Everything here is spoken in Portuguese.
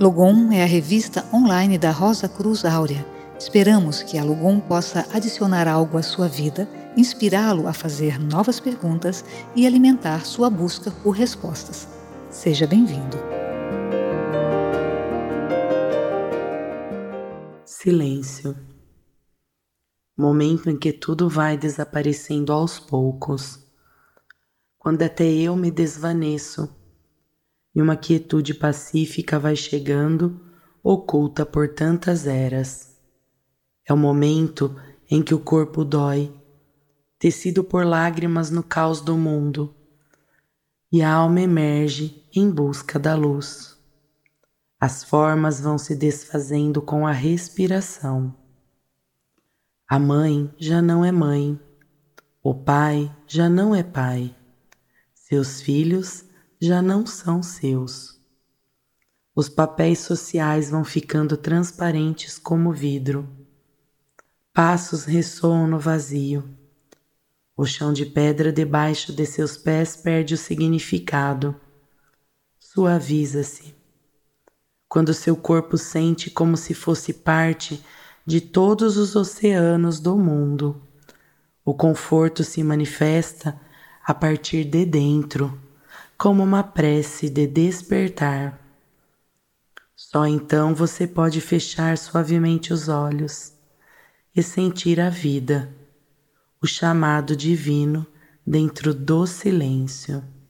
Logom é a revista online da Rosa Cruz Áurea. Esperamos que a Logom possa adicionar algo à sua vida, inspirá-lo a fazer novas perguntas e alimentar sua busca por respostas. Seja bem-vindo. Silêncio. Momento em que tudo vai desaparecendo aos poucos, quando até eu me desvaneço e uma quietude pacífica vai chegando, oculta por tantas eras. É o momento em que o corpo dói, tecido por lágrimas no caos do mundo, e a alma emerge em busca da luz. As formas vão se desfazendo com a respiração. A mãe já não é mãe, o pai já não é pai, seus filhos já não são seus. Os papéis sociais vão ficando transparentes como vidro. Passos ressoam no vazio. O chão de pedra debaixo de seus pés perde o significado. Suaviza-se. Quando seu corpo sente como se fosse parte de todos os oceanos do mundo, o conforto se manifesta a partir de dentro, como uma prece de despertar. Só então você pode fechar suavemente os olhos e sentir a vida, o chamado divino dentro do silêncio.